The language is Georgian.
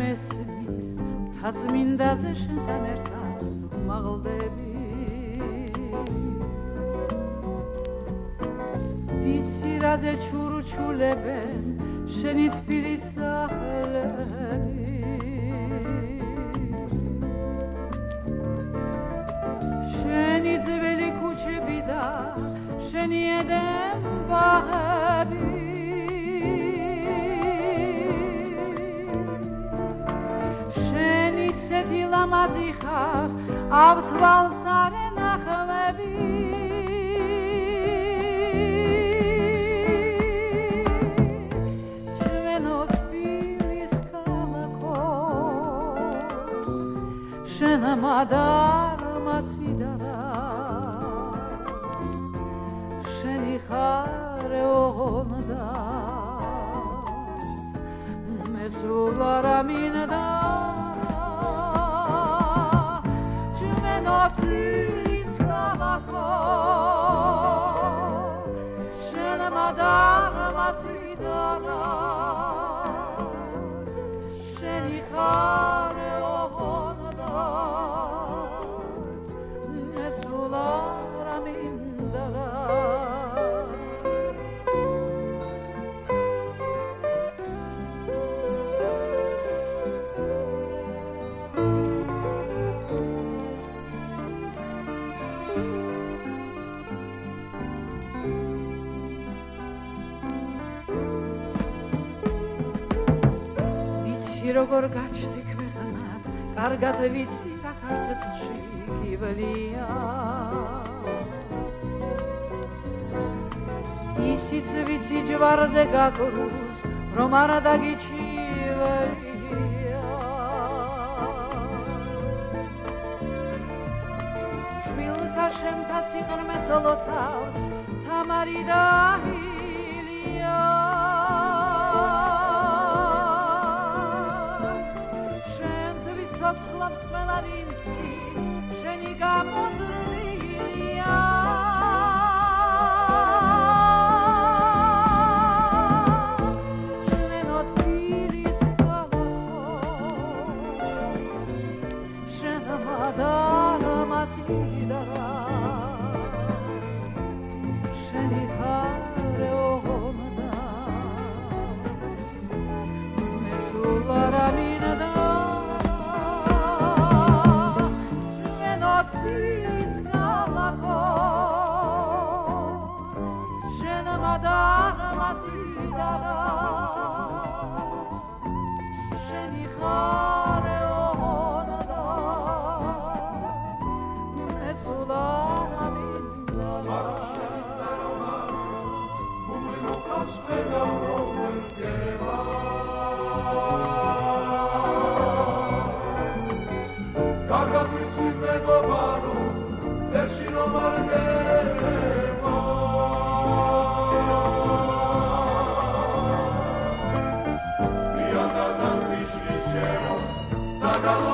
მესმის თაწმინდაზე შენთან ერთად ვმაღლდები ვიცი რაზე ჩურჩულებენ შენი თბილის სახლები შენი ძველი ქუჩები და შენი ედემ ბაღები სეთი ლამაზი ხარ ავთვალს არ ენახმები ჩვენო თბილის ქალაქო შენ მადარ მაციდარა შენი ხარ ოღონდა მე სულ არ ამინდა თბილის ქალაქო შენ მადარ მაციდარა შენი ხარ ოღონდა მე სულ არ ამინდა როგორ გაჩდი ქვეყნად კარგად ვიცი რა ქართლში გივლია ისიც ვიცი ჯვარზე გაგრუს რომ არ დაგიჩივლია შვილთა შენთა სიყრმე ცოლოცავს თამარი და ილია ცოცხლობს მელარინცი შენი გამოზრდილია შენო თბილის ქალაქო შენ მადარ მაციდარა შენი ხარ ოღონდა მე სულ არ ამინდა თბილის ქალაქო შენ მადარ მაციდარა შენი ხარ ოღონდა მე სულ არ ამინდა კარგად ვიცი მეგობარო ვერში რომ არ გერევა ვიანდა და ვიშლის ჩემო დაგალ